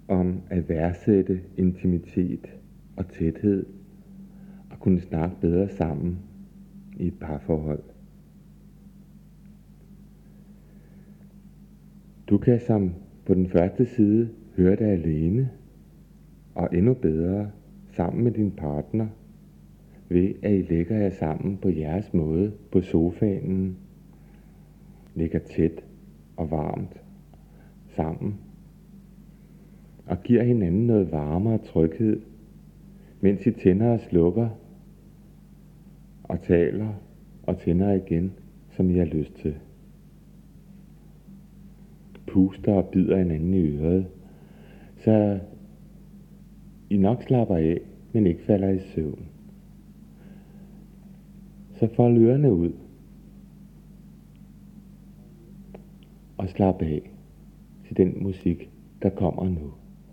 om at værdsætte intimitet og tæthed og kunne snakke bedre sammen i et parforhold. Du kan som på den første side høre dig alene, og endnu bedre sammen med din partner, ved at I lægger jer sammen på jeres måde på sofaen, ligger tæt og varmt sammen, og giver hinanden noget varme og tryghed, mens I tænder og slukker, og taler og tænder igen, som I har lyst til. Puster og bider hinanden i øret, så I nok slapper af, men ikke falder i søvn. Så fold ørerne ud og slap af til den musik, der kommer nu.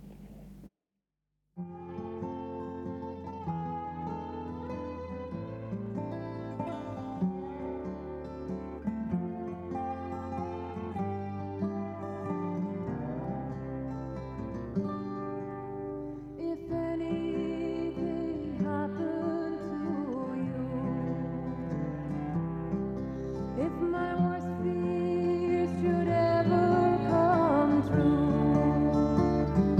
If anything happened to you, if my worst fears should ever come true,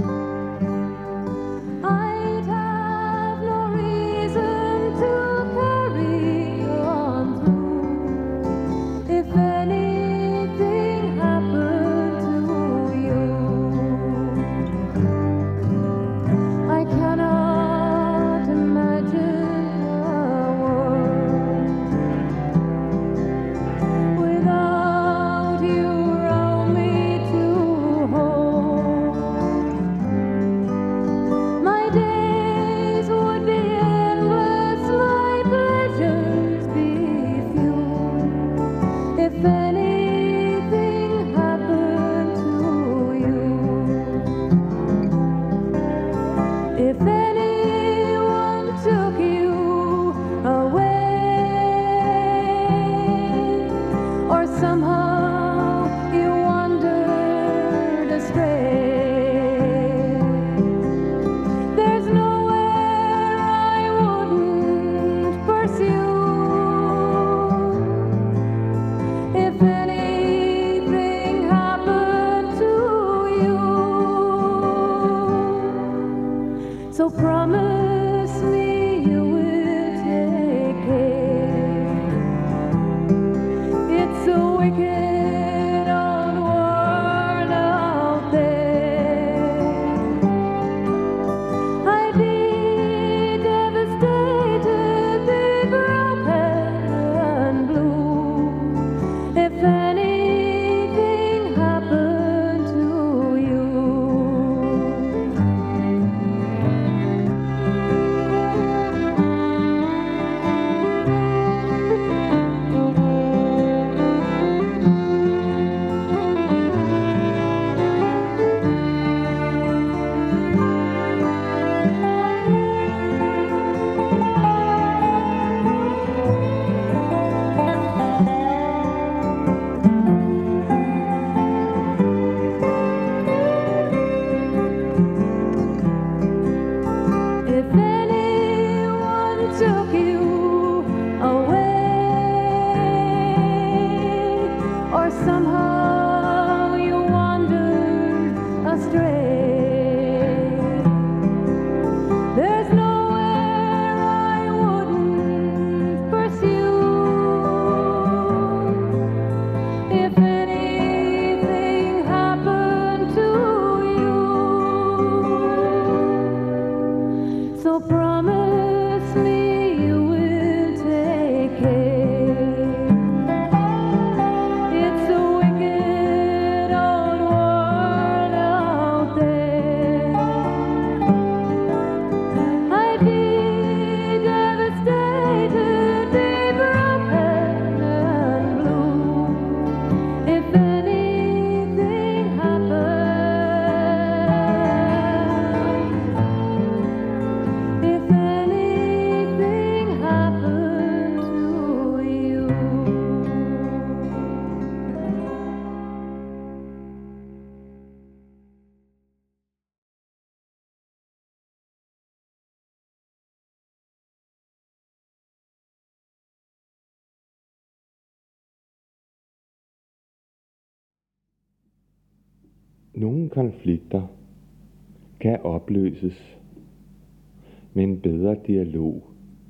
Nogle konflikter kan opløses med en bedre dialog,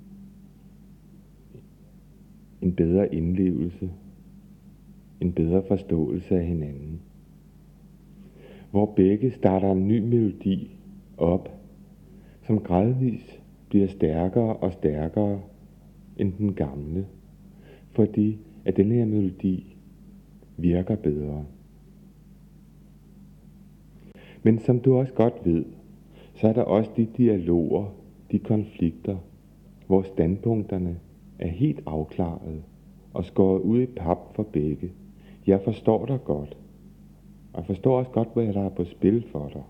en bedre indlevelse, en bedre forståelse af hinanden, hvor begge starter en ny melodi op, som gradvist bliver stærkere og stærkere end den gamle, fordi at den her melodi virker bedre. Men som du også godt ved, så er der også de dialoger, de konflikter, hvor standpunkterne er helt afklaret og skåret ud i pap for begge. Jeg forstår dig godt, og jeg forstår også godt, hvad der er på spil for dig.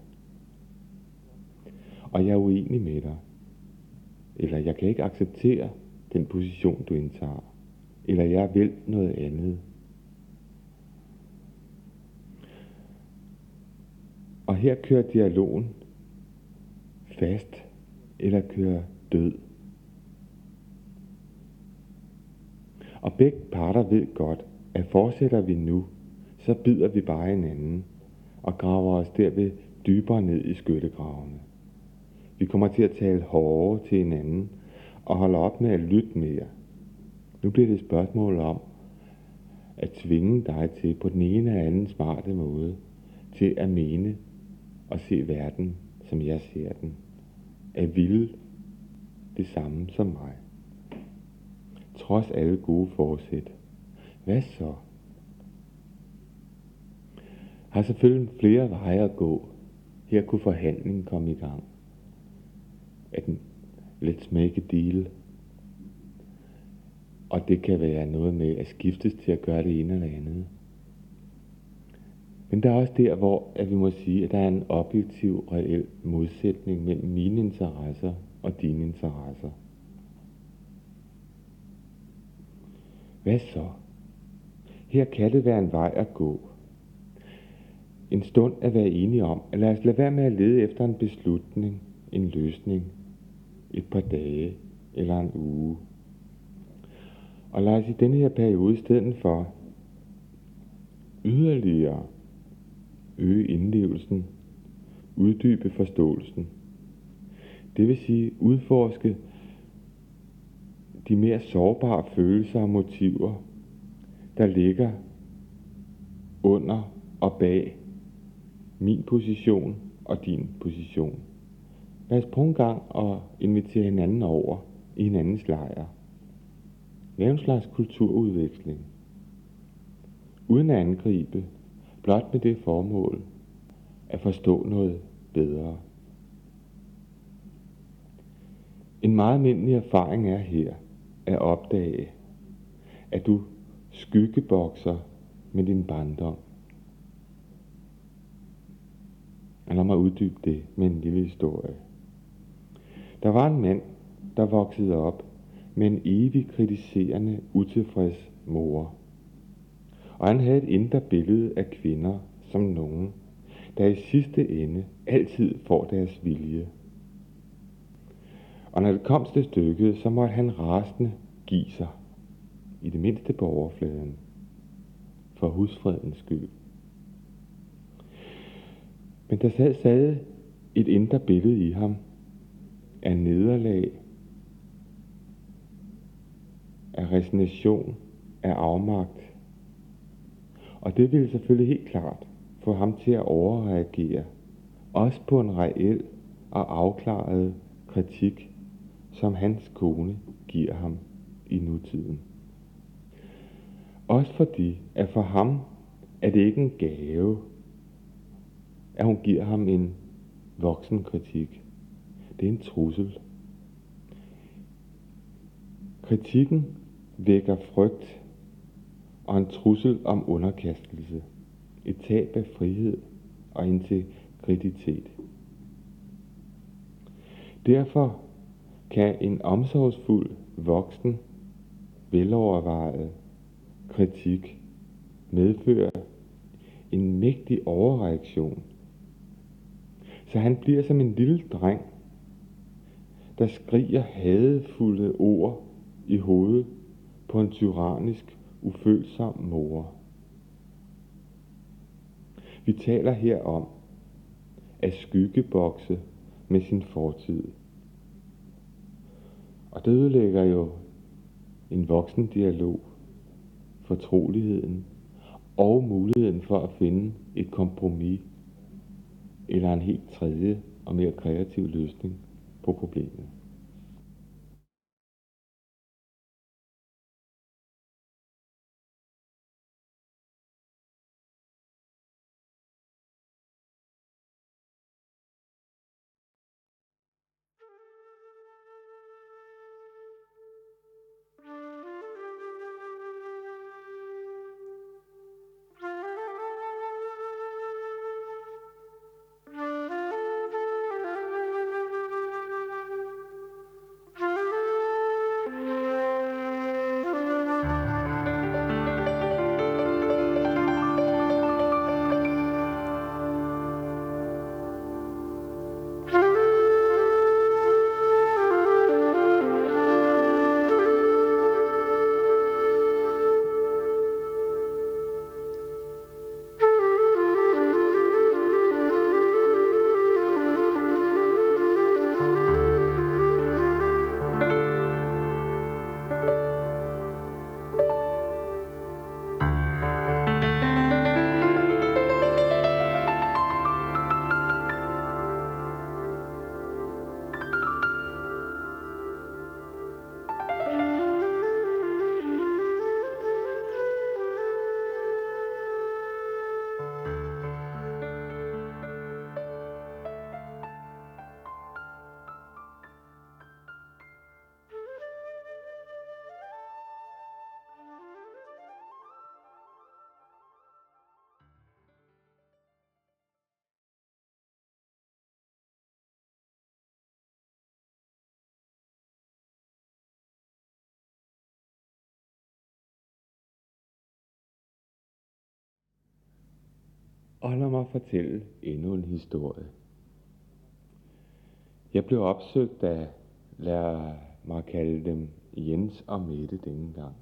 Og jeg er uenig med dig, eller jeg kan ikke acceptere den position, du indtager, eller jeg vil noget andet. Og her kører dialogen fast, eller kører død. Og begge parter ved godt, at fortsætter vi nu, så bider vi bare hinanden og graver os derved dybere ned i skyttegravene. Vi kommer til at tale hårdere til hinanden og holde op med at lytte mere. Nu bliver det et spørgsmål om at tvinge dig til på den ene eller anden smarte måde til at mene og se verden, som jeg ser den. At ville det samme som mig. Trods alle gode forsæt. Hvad så? Har selvfølgelig flere veje at gå. Her kunne forhandlingen komme i gang. Let's make a deal. Og det kan være noget med at skiftes til at gøre det ene eller andet. Men der er også der, hvor at vi må sige, at der er en objektiv, reel modsætning mellem mine interesser og dine interesser. Hvad så? Her kan det være en vej at gå. En stund at være enige om, at lad os lade være med at lede efter en beslutning, en løsning, et par dage eller en uge. Og lad os i denne her periode i stedet for yderligere øge indlevelsen, uddybe forståelsen. Det vil sige udforske de mere sårbare følelser og motiver, der ligger under og bag min position og din position. Lad os prøve en gang at invitere hinanden over i hinandens lejr. Lav en slags kulturudveksling. Uden at angribe, blot med det formål at forstå noget bedre. En meget almindelig erfaring er her at opdage, at du skyggebokser med din barndom. Og lad mig uddybe det med en lille historie. Der var en mand, der voksede op med en evig kritiserende, utilfreds mor. Og han havde et indre billede af kvinder som nogen, der i sidste ende altid får deres vilje. Og når det kom til stykket, så måtte han rasende give sig, i det mindste på overfladen, for husfredens skyld. Men der sad stadig et indre billede i ham af nederlag, af resignation, af afmagt. Og det ville selvfølgelig helt klart få ham til at overreagere, også på en reel og afklaret kritik, som hans kone giver ham i nutiden. Også fordi, at for ham er det ikke en gave, at hun giver ham en voksen kritik. Det er en trussel. Kritikken vækker frygt og en trussel om underkastelse, et tab af frihed og integritet. Derfor kan en omsorgsfuld, voksen, velovervejet kritik medføre en mægtig overreaktion. Så han bliver som en lille dreng, der skriger hadefulde ord i hovedet på en tyrannisk, ufølsom mor. Vi taler her om at skyggebokse med sin fortid. Og det ødelægger jo en voksen dialog, fortroligheden og muligheden for at finde et kompromis eller en helt tredje og mere kreativ løsning på problemet. Og lad mig fortælle endnu en historie. Jeg blev opsøgt af, lad mig kalde dem, Jens og Mette denne gang.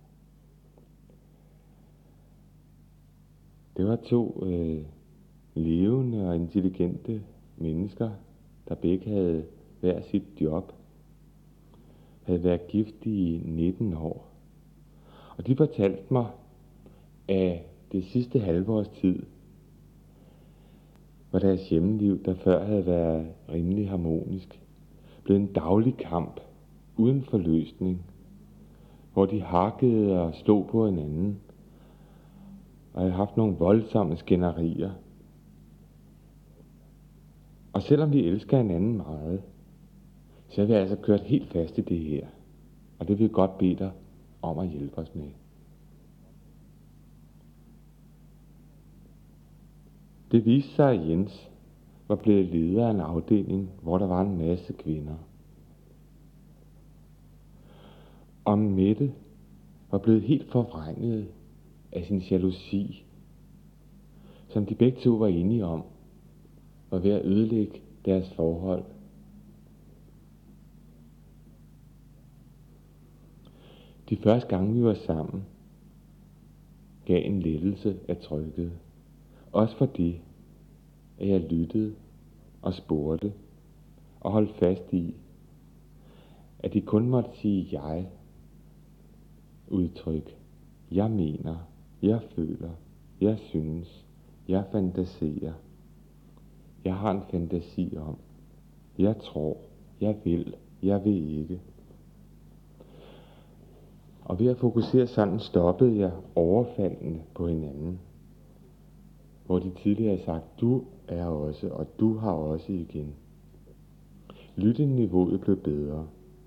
Det var to levende og intelligente mennesker, der begge havde hver sit job, havde været gift i 19 år. Og de fortalte mig, at det sidste halve års tid var deres hjemmeliv, der før havde været rimelig harmonisk, blevet en daglig kamp uden forløsning, hvor de hakkede og slog på hinanden, og havde haft nogle voldsomme skænderier. Og selvom vi elsker hinanden meget, så har vi altså kørt helt fast i det her, og det vil jeg godt bede dig om at hjælpe os med. Det viste sig, at Jens var blevet leder af en afdeling, hvor der var en masse kvinder. Og Mette var blevet helt forvrænget af sin jalousi, som de begge to var enige om, var ved at ødelægge deres forhold. De første gange vi var sammen, gav en lettelse af trykket. Også fordi, at jeg lyttede og spurgte og holdt fast i, at de kun måtte sige jeg, udtryk. Jeg mener, jeg føler, jeg synes, jeg fantaserer. Jeg har en fantasi om, jeg tror, jeg vil ikke. Og ved at fokusere sådan, stoppede jeg overfaldende på hinanden. Hvor de tidligere havde sagt, du er også, og du har også igen. Lytteniveauet blev bedre.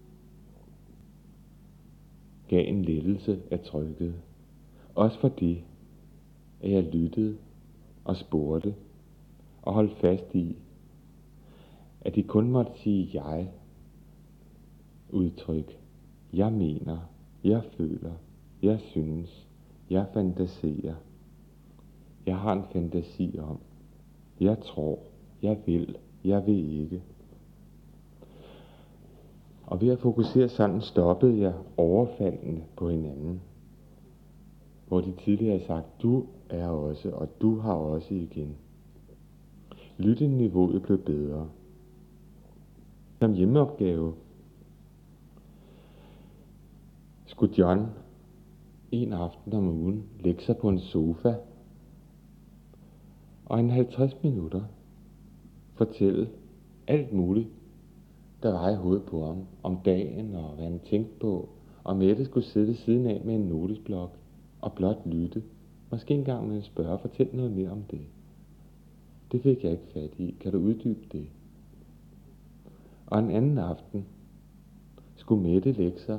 Gav en lettelse af trykket. Også fordi, at jeg lyttede og spurgte og holdt fast i, at de kun måtte sige jeg, udtryk. Jeg mener, jeg føler, jeg synes, jeg fantaserer. Jeg har en fantasi om, jeg tror, jeg vil ikke. Og ved at fokusere sådan, stoppede jeg overfaldende på hinanden. Hvor de tidligere havde sagt, du er også, og du har også igen. Lytteniveauet blev bedre. Som hjemmeopgave skulle John en aften om ugen lægge sig på en sofa og en 50 minutter fortælle alt muligt, der var i hovedet på ham, om dagen og hvad han tænkte på, og Mette skulle sidde ved siden af med en notesblok og blot lytte. Måske engang med en spørge, fortæl noget mere om det. Det fik jeg ikke fat i. Kan du uddybe det? Og en anden aften skulle Mette lægge sig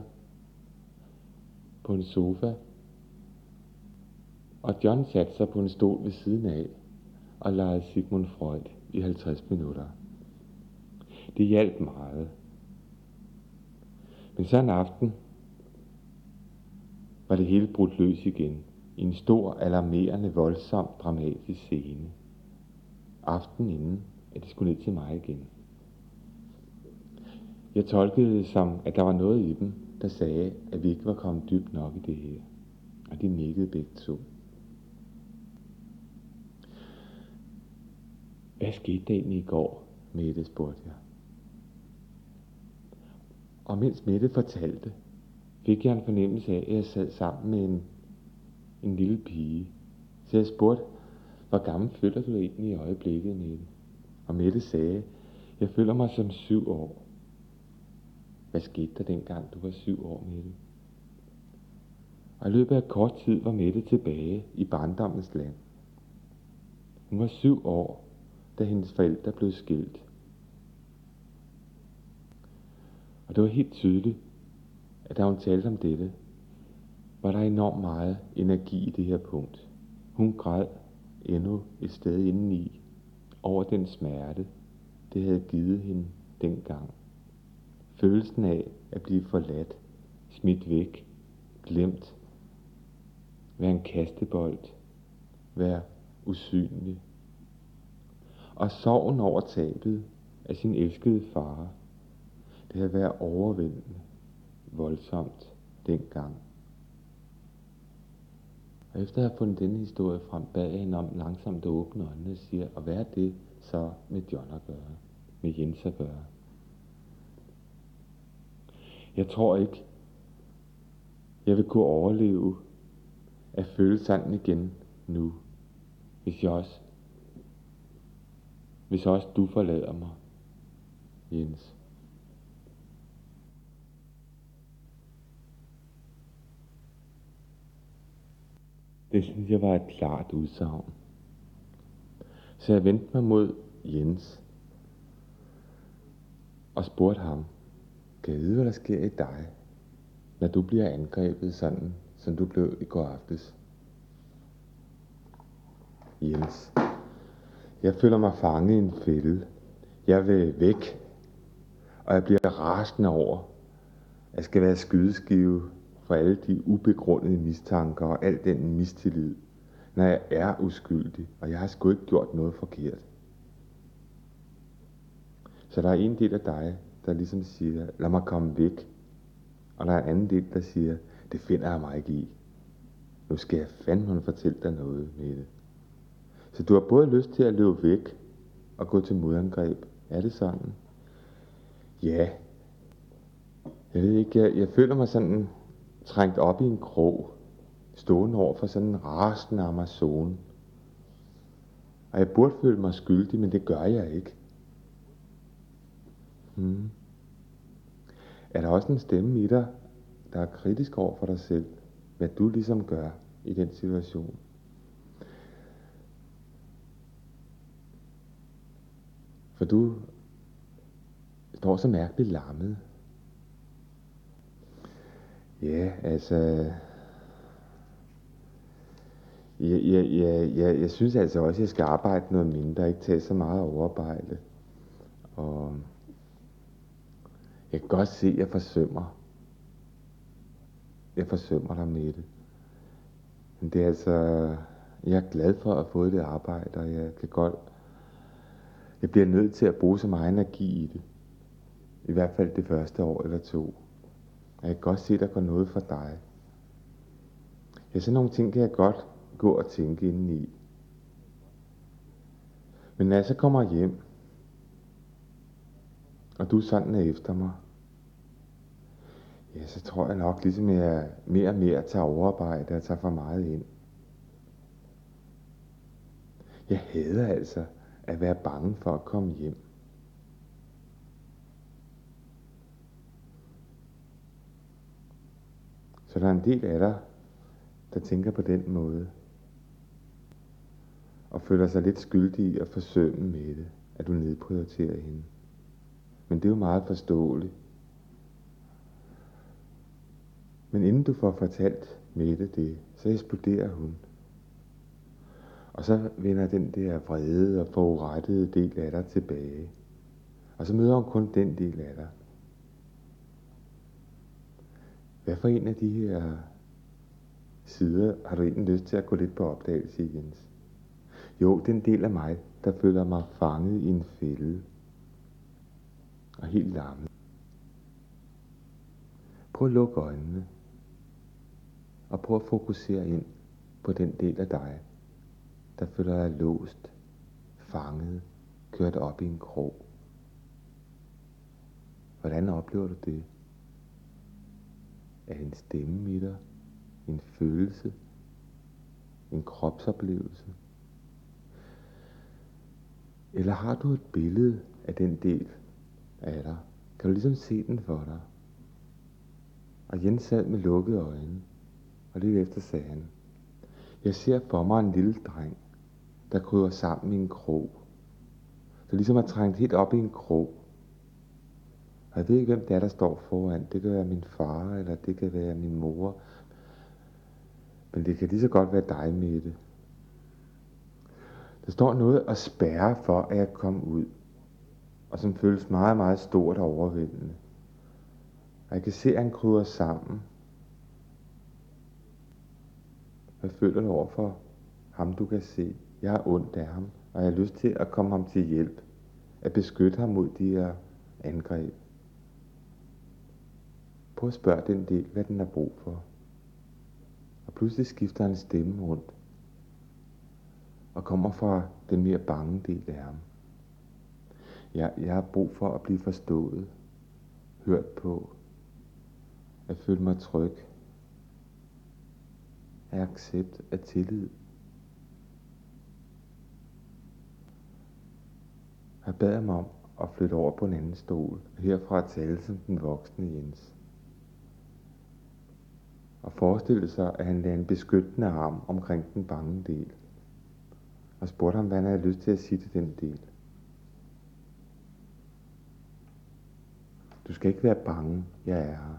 på en sofa, og John satte sig på en stol ved siden af og legede Sigmund Freud i 50 minutter. Det hjalp meget. Men så en aften var det hele brudt løs igen i en stor, alarmerende, voldsom, dramatisk scene. Aftenen inden, at de skulle ned til mig igen. Jeg tolkede det som, at der var noget i dem, der sagde, at vi ikke var kommet dybt nok i det her. Og de nikkede begge to. Hvad skete der egentlig i går, Mette, spurgte jeg. Og mens Mette fortalte, fik jeg en fornemmelse af, at jeg sad sammen med en lille pige. Så jeg spurgte, hvor gammel føler du dig egentlig i øjeblikket, Mette? Og Mette sagde, jeg føler mig som 7 år. Hvad skete der dengang, du var 7 år, Mette? Og i løbet af kort tid var Mette tilbage i barndommens land. Hun var 7 år, da hendes forældre blev skilt. Og det var helt tydeligt, at da hun talte om dette, var der enormt meget energi i det her punkt. Hun græd endnu et sted indeni over den smerte, det havde givet hende dengang. Følelsen af at blive forladt, smidt væk, glemt, være en kastebold, være usynlig. Og sorgen over tabet af sin elskede far, det havde været overvældende, voldsomt dengang. Og efter at have fundet denne historie frem, bad jeg hende om langsomt at åbne øjnene og sige, og hvad er det så med John at gøre, med Jens at gøre? Jeg tror ikke, jeg vil kunne overleve at føle sådan igen nu, hvis også du forlader mig, Jens. Det synes jeg var et klart udsagn. Så jeg vendte mig mod Jens og spurgte ham, kan jeg vide, hvad der sker i dig, når du bliver angrebet sådan, som du blev i går aftes? Jens, jeg føler mig fanget i en fælde. Jeg vil væk, og jeg bliver rasende over, at jeg skal være skydeskive for alle de ubegrundede mistanker og al den mistillid, når jeg er uskyldig, og jeg har sgu ikke gjort noget forkert. Så der er en del af dig, der ligesom siger, lad mig komme væk. Og der er en anden del, der siger, det finder jeg mig ikke i. Nu skal jeg fandme fortælle dig noget med det. Så du har både lyst til at løbe væk og gå til modangreb. Er det sådan? Ja. Jeg ved ikke, jeg føler mig sådan trængt op i en krog, stående over for sådan en rasende Amazon. Og jeg burde føle mig skyldig, men det gør jeg ikke. Er der også en stemme i dig, der er kritisk over for dig selv, hvad du ligesom gør i den situation? For du står så mærkeligt lammet. Ja, altså... Jeg synes altså også, at jeg skal arbejde noget mindre, ikke tage så meget overarbejde. Og jeg kan godt se, at jeg forsømmer dig med det. Men det er altså... Jeg er glad for at have fået det arbejde, og jeg bliver nødt til at bruge så meget energi i det. I hvert fald det første år eller 2. Og jeg kan godt se, at der går noget for dig. Ja, sådan nogle ting kan jeg godt gå og tænke indeni. Men når jeg så kommer hjem, og du sådan er efter mig, ja, så tror jeg nok, ligesom jeg mere og mere tager overarbejde og tager for meget ind. Jeg hader altså at være bange for at komme hjem. Så der er en del af dig, der tænker på den måde, og føler sig lidt skyldig i at forsømme med det, at du nedprioriterer hende. Men det er jo meget forståeligt. Men inden du får fortalt Mette det, så eksploderer hun. Og så vender den der vrede og forurettede del af dig tilbage. Og så møder hun kun den del af dig. Hvad for en af de her sider har du egentlig lyst til at gå lidt på opdagelse i, Jens? Jo, den del af mig, der føler mig fanget i en fælde. Og helt lammet. Prøv at lukke øjnene. Og prøv at fokusere ind på den del af dig, der føler dig låst, fanget, kørt op i en krog. Hvordan oplever du det? Er det en stemme i dig? En følelse? En kropsoplevelse? Eller har du et billede af den del af dig? Kan du ligesom se den for dig? Og Jens sad med lukkede øjne, og lidt efter sagde han: jeg ser for mig en lille dreng, der kryber sammen i en krog. Der ligesom er trængt helt op i en krog. Og jeg ved ikke, hvem det er, der står foran. Det kan være min far, eller det kan være min mor. Men det kan lige så godt være dig, Mette. Der står noget at spærre for, at jeg kommer ud. Og som føles meget, meget stort og overvældende. Og jeg kan se, at han kryber sammen. Hvad føler du over for ham, du kan se? Jeg har ondt af ham, og jeg har lyst til at komme ham til hjælp. At beskytte ham mod de her angreb. Prøv at spørge den del, hvad den har brug for. Og pludselig skifter han stemme rundt. Og kommer fra den mere bange del af ham. Jeg har brug for at blive forstået. Hørt på. At føle mig tryg. Af accept, af tillid. Jeg bad ham om at flytte over på en anden stol. Herfra at tale som den voksne Jens. Og forestille sig, at han lagde en beskyttende arm omkring den bange del. Og spurgte ham, hvad han havde lyst til at sige til den del. Du skal ikke være bange, jeg er her.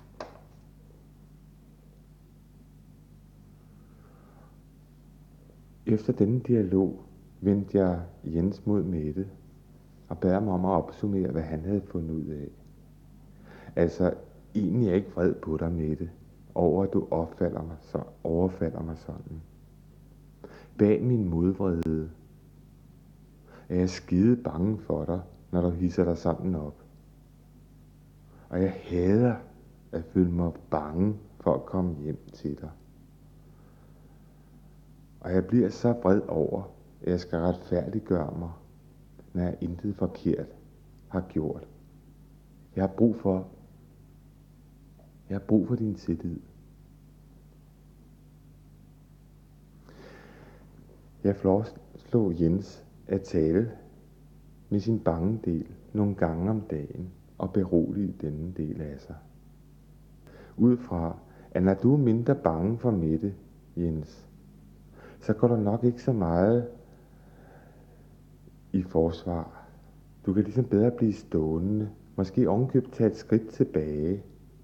Efter denne dialog vendte jeg Jens mod Mette og bad ham om at opsummere, hvad han havde fundet ud af. Altså, egentlig er jeg ikke vred på dig, Mette, over at du overfalder mig sådan. Bag min modvrede er jeg skide bange for dig, når du hisser dig sådan op. Og jeg hader at føle mig bange for at komme hjem til dig. Og jeg bliver så vred over, at jeg skal retfærdiggøre mig, når jeg intet forkert har gjort. Jeg har brug for din tillid. Jeg foreslog Jens at tale med sin bange del nogle gange om dagen og berolige denne del af sig. Ud fra, at når du er mindre bange for Mette, Jens, så går der nok ikke så meget i forsvar. Du kan ligesom bedre blive stående, måske ovenkøbt tage et skridt tilbage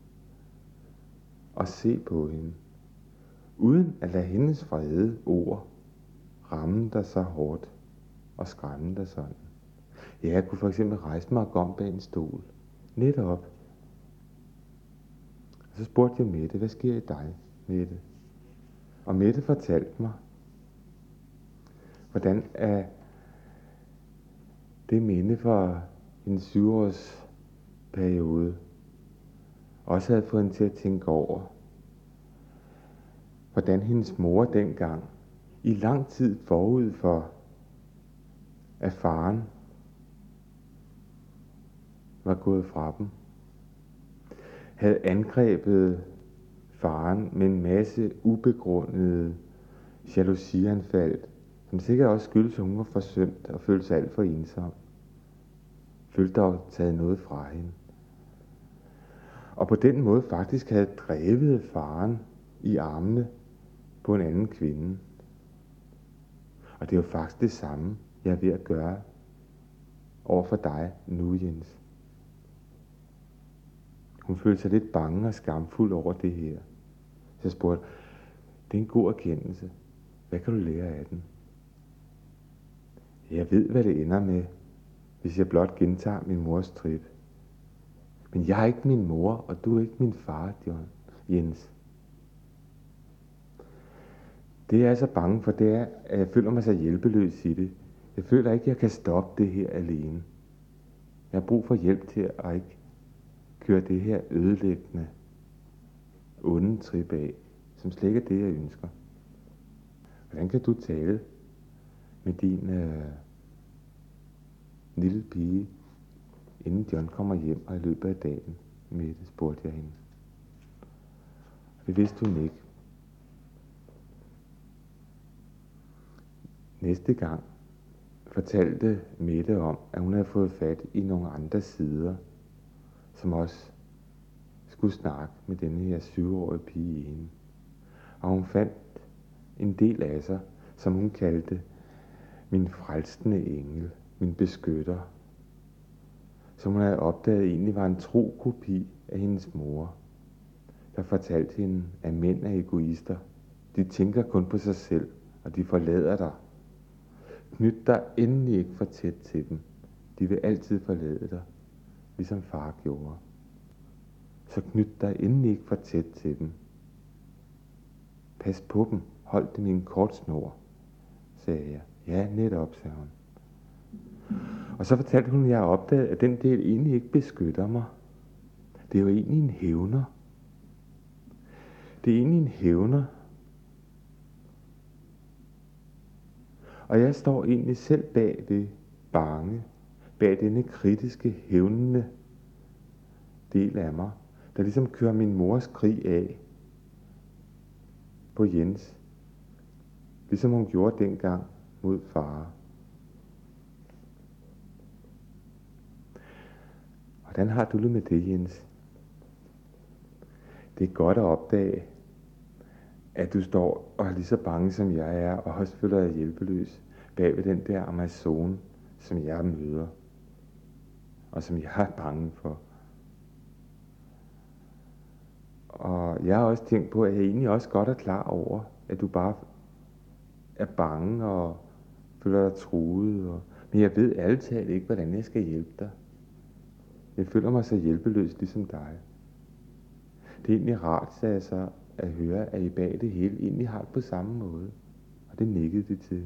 og se på hende, uden at lade hendes vrede ord ramme dig så hårdt og skræmme dig sådan. Ja, jeg kunne for eksempel rejse mig og gå om bag en stol. Netop. Og så spurgte jeg Mette, hvad sker i dig, Mette? Og Mette fortalte mig, hvordan er det minde fra en 7-års periode også havde fået hende til at tænke over, hvordan hendes mor dengang, i lang tid forud for at faren var gået fra dem, havde angrebet faren med en masse ubegrundede jalousianfald, som sikkert også skyldes, at hun var forsømt og følte sig alt for ensom. Følte dog taget noget fra hende. Og på den måde faktisk havde drevet faren i armene på en anden kvinde. Og det er jo faktisk det samme, jeg er ved at gøre over for dig nu, Jens. Hun følte sig lidt bange og skamfuld over det her. Så jeg spurgte, det er en god erkendelse. Hvad kan du lære af den? Jeg ved, hvad det ender med, hvis jeg blot gentager min mors trip. Men jeg er ikke min mor, og du er ikke min far, Jens. Det jeg er så bange for, det er, at jeg føler mig så hjælpeløs i det. Jeg føler ikke, at jeg kan stoppe det her alene. Jeg har brug for hjælp til at ikke køre det her ødelæggende, onde trip af, som slet ikke er det, jeg ønsker. Hvordan kan du tale med din lille pige, inden John kommer hjem og i løbet af dagen? Mette, spurgte jeg hende. Det vidste hun ikke. Næste gang fortalte Mette om, at hun havde fået fat i nogle andre sider, som også skulle snakke med denne her 7-årige pige i hende. Og hun fandt en del af sig, som hun kaldte min frelsende engel, min beskytter, som hun havde opdaget egentlig var en tro kopi af hendes mor, der fortalte hende, at mænd er egoister. De tænker kun på sig selv, og de forlader dig. Knyt dig endelig ikke for tæt til dem. De vil altid forlade dig, ligesom far gjorde. Så knyt dig endelig ikke for tæt til dem. Pas på dem. Hold dem i en kort snor, sagde jeg. Ja, netop, sagde hun. Og så fortalte hun, at jeg opdagede, at den del egentlig ikke beskytter mig. Det er jo egentlig en hævner. Det er egentlig en hævner. Og jeg står egentlig selv bag det bange, bag denne kritiske, hævnende del af mig, der ligesom kører min mors krig af på Jens, ligesom hun gjorde dengang mod far. Hvordan har du det med det, Jens? Det er godt at opdage, at du står og er lige så bange som jeg er, og også føler dig hjælpeløs bag ved den der Amazon, som jeg møder, og som jeg er bange for. Og jeg har også tænkt på, at jeg egentlig også godt er klar over, at du bare er bange og føler dig truet. Men jeg ved ærligt talt ikke, hvordan jeg skal hjælpe dig. Jeg føler mig så hjælpeløs ligesom dig. Det er egentlig rart, sagde jeg så, at høre, at I bag det hele egentlig har det på samme måde. Og det nikkede de til.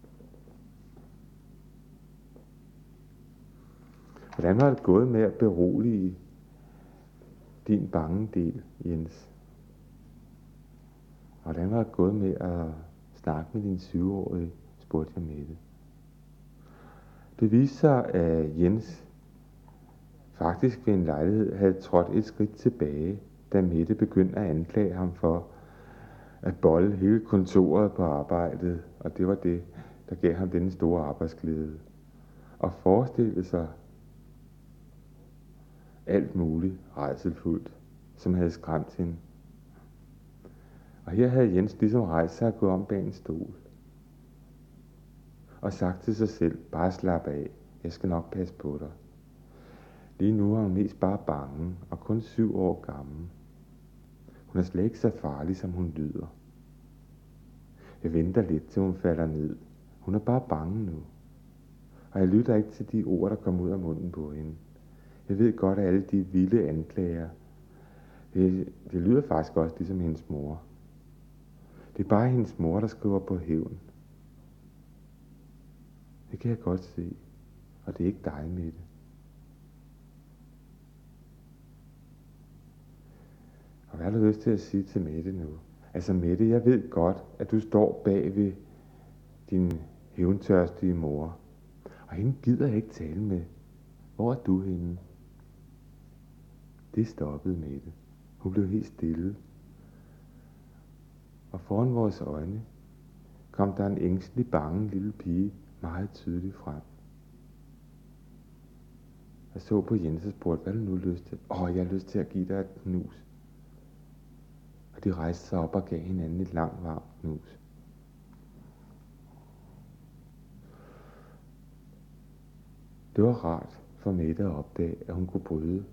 Hvordan var det gået med at berolige din bange del, Jens? Hvordan var det gået med at snakke med din 7-årige, spurgte jeg Mette. Det viste sig, at Jens faktisk ved en lejlighed havde trådt et skridt tilbage, da Mette begyndte at anklage ham for at bolle hele kontoret på arbejdet, og det var det, der gav ham denne store arbejdsglæde. Og forestillede sig alt muligt rædselfuldt, som havde skræmt hende. Og her havde Jens ligesom rejst sig og gået om bag en stol. Og sagt til sig selv, bare slap af, jeg skal nok passe på dig. Lige nu er hun mest bare bange, og kun 7 år gammel. Hun er slet ikke så farlig, som hun lyder. Jeg venter lidt, til hun falder ned. Hun er bare bange nu. Og jeg lytter ikke til de ord, der kommer ud af munden på hende. Jeg ved godt, at alle de vilde anklager, det lyder faktisk også ligesom hendes mor. Det er bare hendes mor, der skriver på hævn. Det kan jeg godt se. Og det er ikke dig, Mette. Og hvad har du lyst til at sige til Mette nu? Altså Mette, jeg ved godt, at du står bag ved din hævntørstige mor. Og Og hende gider jeg ikke tale med. Hvor er du henne? Det stoppede Mette. Hun blev helt stille. Og foran vores øjne kom der en ængstelig bange lille pige meget tydeligt frem. Jeg så på Jens og spurgte, hvad har du nu lyst til? Jeg har lyst til at give dig et knus. Og de rejste sig op og gav hinanden et langt, varmt knus. Det var rart for Mette at opdage, at hun kunne bryde.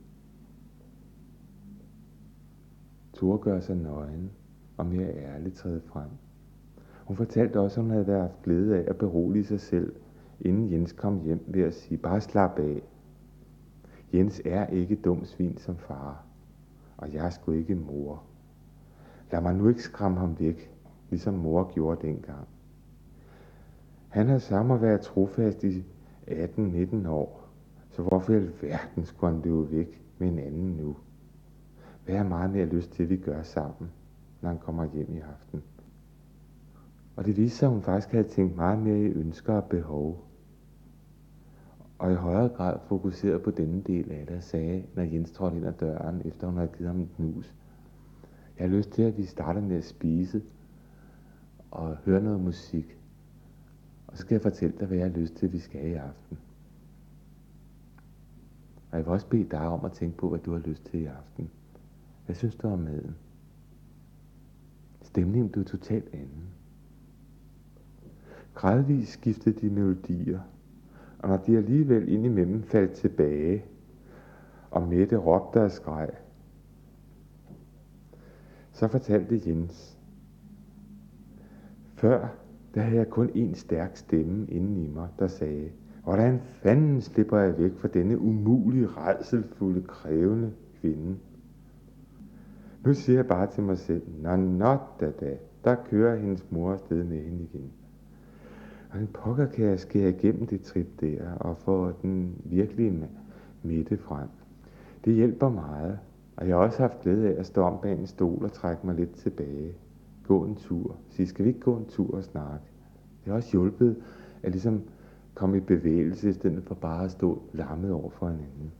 Turde gøre sig nøgen og mere ærligt træde frem. Hun fortalte også, at hun havde været haft glæde af at berolige sig selv, inden Jens kom hjem ved at sige, bare slap af. Jens er ikke dum svin som far, og jeg er sgu ikke mor. Lad mig nu ikke skræmme ham væk, ligesom mor gjorde dengang. Han har sammen været trofast i 18-19 år, så hvorfor i alverden skulle han løbe væk med en anden nu? Hvad har meget mere lyst til, at vi gør sammen, når han kommer hjem i aften? Og det viste sig, at hun faktisk havde tænkt meget mere i ønsker og behov. Og i højere grad fokuseret på denne del af det, og sagde, når Jens trådte ind ad døren, efter hun havde givet ham en knus. Jeg har lyst til, at vi starter med at spise og høre noget musik. Og så skal jeg fortælle dig, hvad jeg har lyst til, at vi skal i aften. Og jeg vil også bede dig om at tænke på, hvad du har lyst til i aften. Hvad synes du om maden? Stemningen blev totalt anden. Gradvist skiftede de melodier, og når de alligevel indimellem faldt tilbage, og Mette råbte og skreg, så fortalte Jens, før der havde jeg kun en stærk stemme inden i mig, der sagde, hvordan fanden slipper jeg væk fra denne umulige, rædselfulde, krævende kvinde? Nu siger jeg bare til mig selv, nå da, der kører hendes mor afsted med hende igen. Og en pokker kan jeg skære igennem det trip der, og få den virkelige Mette frem. Det hjælper meget, og jeg har også haft glæde af at stå om bag en stol og trække mig lidt tilbage. Gå en tur. Sige, skal vi ikke gå en tur og snakke? Det har også hjulpet at ligesom komme i bevægelse, i stedet for bare at stå lammet over for hinanden.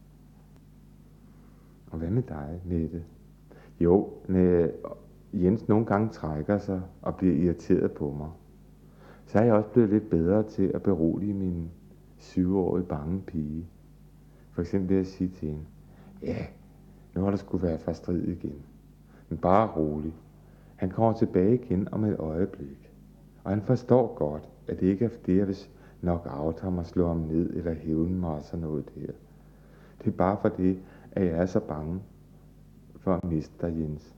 Og hvad med dig, Mette? Jo, når Jens nogle gange trækker sig og bliver irriteret på mig, så er jeg også blevet lidt bedre til at berolige min 7-årige bange pige. For eksempel ved at sige til hende, ja, nu har der skulle være fra strid igen. Men bare rolig. Han kommer tilbage igen om et øjeblik. Og han forstår godt, at det ikke er fordi, jeg vil knock out ham og slå ham ned eller hævne mig og sådan noget der. Det er bare fordi, at jeg er så bange for at miste dig, Jens.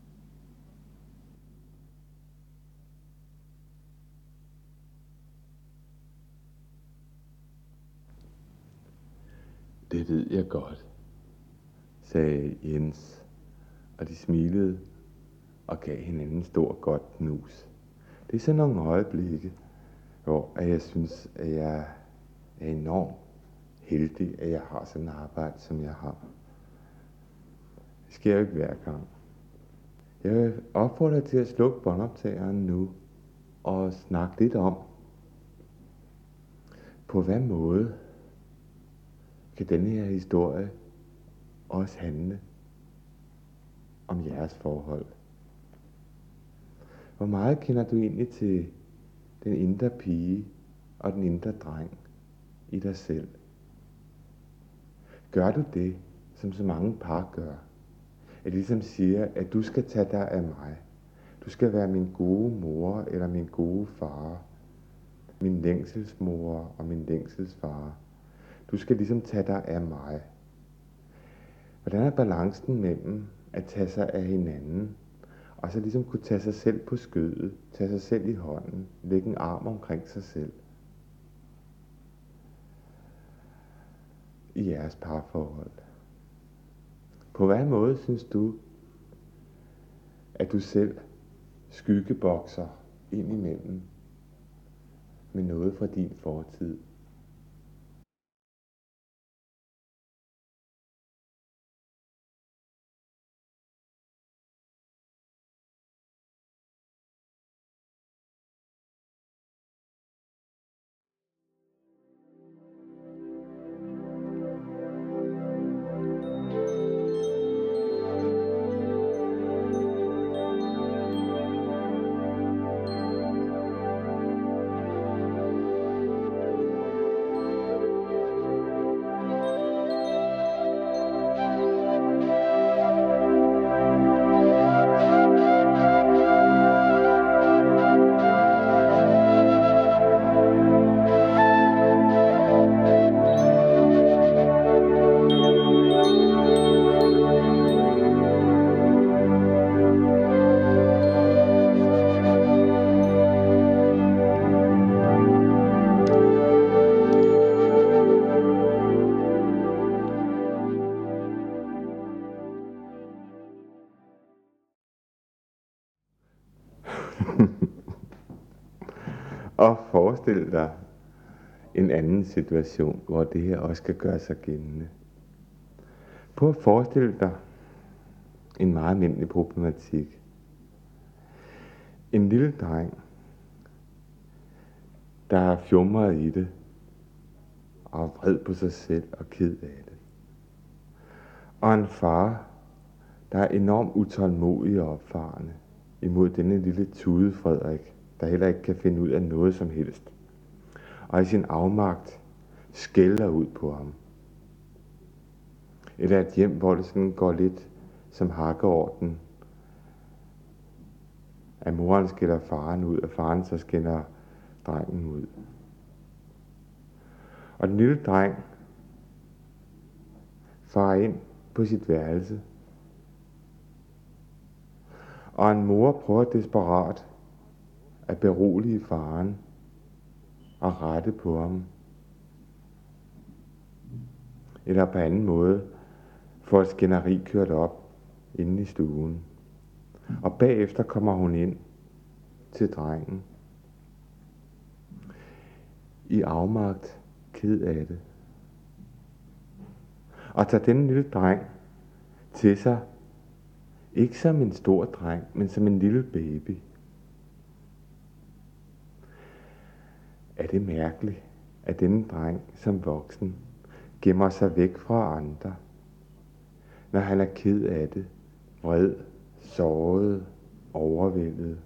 Det ved jeg godt, sagde Jens, og de smilede og gav hinanden en stor godt knus. Det er sådan nogle øjeblikke, hvor jeg synes, at jeg er enormt heldig, at jeg har sådan et arbejde, som jeg har. Det sker jo ikke hver gang. Jeg vil opfordre dig til at slukke båndoptageren nu og snakke lidt om, på hvad måde kan denne her historie også handle om jeres forhold. Hvor meget kender du egentlig til den indre pige og den indre dreng i dig selv? Gør du det, som så mange par gør? At de ligesom siger, at du skal tage dig af mig. Du skal være min gode mor eller min gode far. Min længselsmor og min længselsfar. Du skal ligesom tage dig af mig. Hvordan er balancen mellem at tage sig af hinanden, og så ligesom kunne tage sig selv på skødet, tage sig selv i hånden, lægge en arm omkring sig selv i jeres parforhold? På hvad måde synes du, at du selv skyggebokser ind imellem med noget fra din fortid? Og forestil dig en anden situation, hvor det her også skal gøre sig gældende. Prøv at forestille dig en meget almindelig problematik. En lille dreng, der er fjumret i det, og vred på sig selv og ked af det. Og en far, der er enormt utålmodig og opfarende imod denne lille tude Frederik, der heller ikke kan finde ud af noget som helst. Og i sin afmagt skælder ud på ham. Eller et hjem, hvor det sådan går lidt som hakkeorden. At moren skælder faren ud, og faren så skælder drengen ud. Og den lille dreng farer ind på sit værelse. Og en mor prøver desperat at berolige faren og rette på ham. Eller på anden måde får et skænderi kørt op inde i stuen. Og bagefter kommer hun ind til drengen. I afmagt, ked af det. Og tager denne lille dreng til sig. Ikke som en stor dreng, men som en lille baby. Er det mærkeligt, at denne dreng som voksen gemmer sig væk fra andre, når han er ked af det, vred, såret, overvældet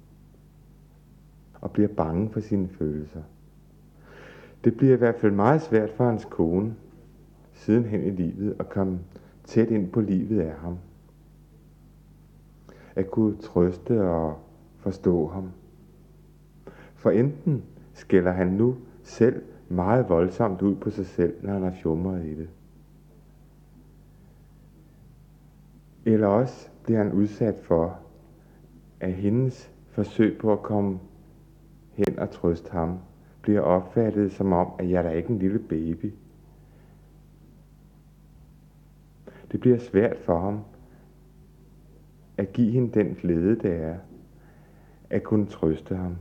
og bliver bange for sine følelser. Det bliver i hvert fald meget svært for hans kone sidenhen i livet at komme tæt ind på livet af ham. At kunne trøste og forstå ham. For enten skælder han nu selv meget voldsomt ud på sig selv, når han har fjumret i det. Eller også bliver han udsat for, at hendes forsøg på at komme hen og trøste ham, bliver opfattet som om, at jeg er da ikke en lille baby. Det bliver svært for ham at give hende den glæde, det er at kunne trøste ham.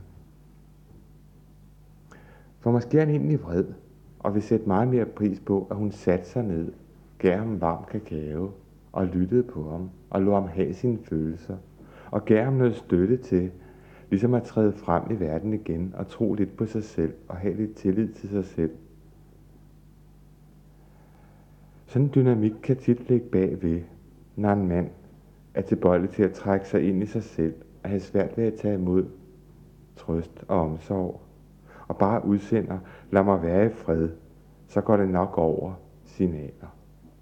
For måske er han egentlig vred, og vil sætte meget mere pris på, at hun satte sig ned, gav ham varm kakao, og lyttede på ham, og lod ham have sine følelser, og gav ham noget støtte til, ligesom at træde frem i verden igen, og tro lidt på sig selv, og have lidt tillid til sig selv. Sådan en dynamik kan tit ligge bagved, når en mand er tilbøjelig til at trække sig ind i sig selv, og have svært ved at tage imod trøst og omsorg, og bare udsender, lad mig være i fred, så går det nok over signaler.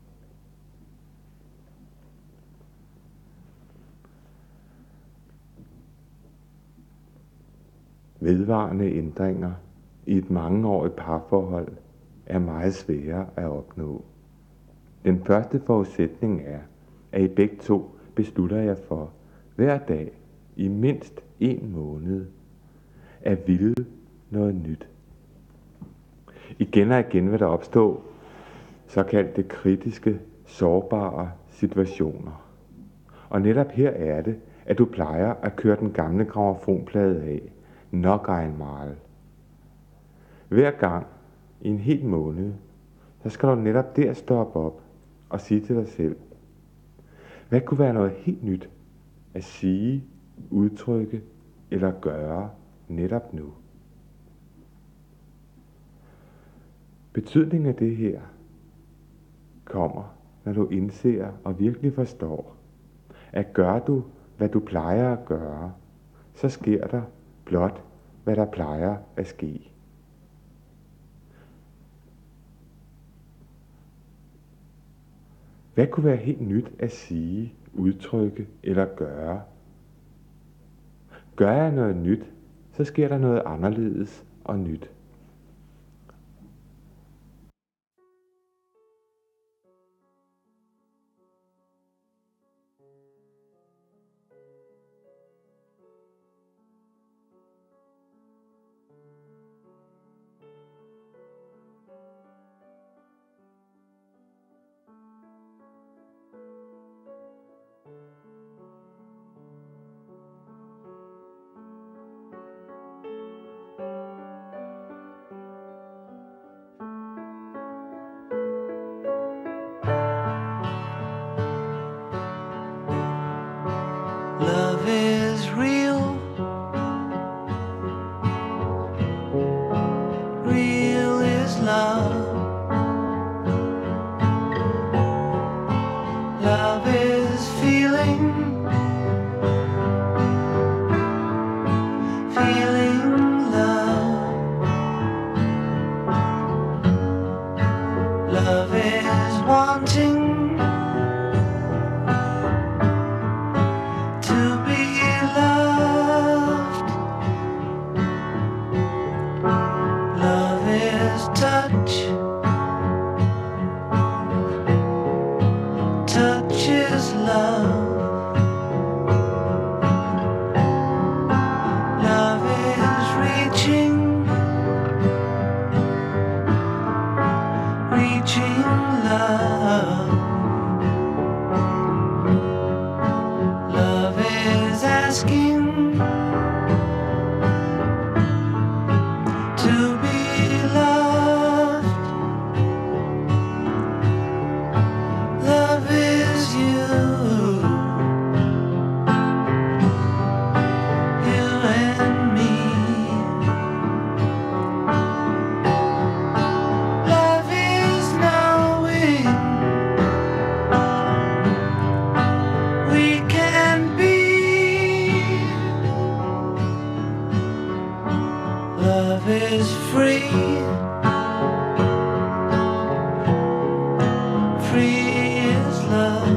Vedvarende ændringer i et mangeårigt parforhold er meget svære at opnå. Den første forudsætning er, at I begge to beslutter jer for hver dag i mindst 1 måned at ville noget nyt. Igen og igen vil der opstå såkaldte kritiske, sårbare situationer. Og netop her er det, at du plejer at køre den gamle grammofonplade af, nok einmal. Hver gang i en hel måned, så skal du netop der stoppe op og sige til dig selv, hvad kunne være noget helt nyt at sige, udtrykke eller gøre netop nu? Betydningen af det her kommer, når du indser og virkelig forstår, at gør du, hvad du plejer at gøre, så sker der blot, hvad der plejer at ske. Hvad kunne være helt nyt at sige, udtrykke eller gøre? Gør jeg noget nyt, så sker der noget anderledes og nyt. Love is feeling, feeling love. Love is wanting to be loved. Love is touch. Touch is love. Love is reaching, reaching love. Love is asking to be loved. Love is you, you and me. Love is knowing we can be. Love is free, free is love.